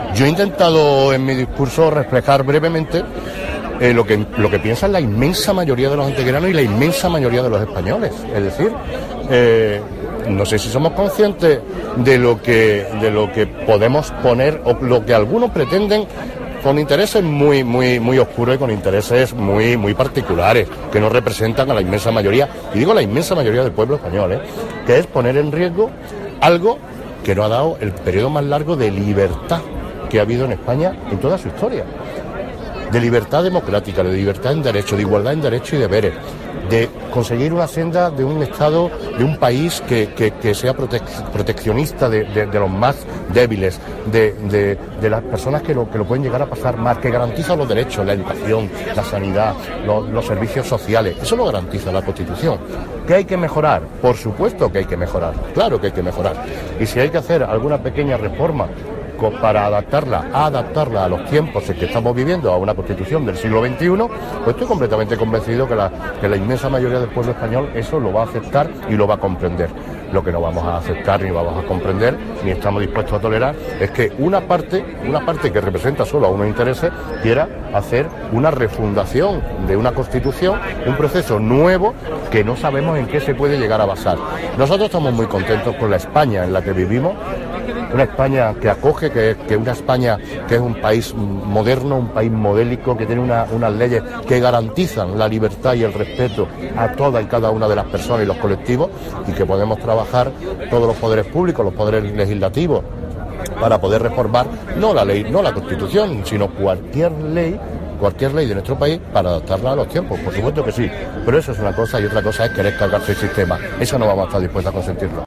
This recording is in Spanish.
Yo he intentado en mi discurso reflejar brevemente lo que piensan la inmensa mayoría de los antequeranos y la inmensa mayoría de los españoles. Es decir, no sé si somos conscientes de lo que podemos poner o lo que algunos pretenden con intereses muy oscuros y con intereses muy particulares, que no representan a la inmensa mayoría, y digo la inmensa mayoría del pueblo español, que es poner en riesgo algo que nos ha dado el periodo más largo de libertad que ha habido en España en toda su historia. De libertad democrática, de libertad en derecho, de igualdad en derechos y deberes, de conseguir una senda de un Estado, de un país que sea proteccionista de los más débiles, de las personas que lo pueden llegar a pasar mal, que garantiza los derechos, la educación, la sanidad, los servicios sociales. Eso lo garantiza la Constitución. ¿Qué hay que mejorar? Por supuesto que hay que mejorar, claro que hay que mejorar. Y si hay que hacer alguna pequeña reforma para adaptarla a los tiempos en que estamos viviendo, a una Constitución del siglo XXI, pues estoy completamente convencido que la inmensa mayoría del pueblo español eso lo va a aceptar y lo va a comprender. Lo que no vamos a aceptar ni vamos a comprender ni estamos dispuestos a tolerar es que una parte que representa solo a unos intereses quiera hacer una refundación de una Constitución, un proceso nuevo que no sabemos en qué se puede llegar a basar. Nosotros estamos muy contentos con la España en la que vivimos, una España que acoge, que una España que es un país moderno, un país modélico, que tiene unas leyes que garantizan la libertad y el respeto a todas y cada una de las personas y los colectivos, y que podemos trabajar todos los poderes públicos, los poderes legislativos, para poder reformar no la ley, no la Constitución, sino cualquier ley de nuestro país para adaptarla a los tiempos. Por supuesto que sí, pero eso es una cosa y otra cosa es querer cargarse el sistema. Eso no vamos a estar dispuestos a consentirlo.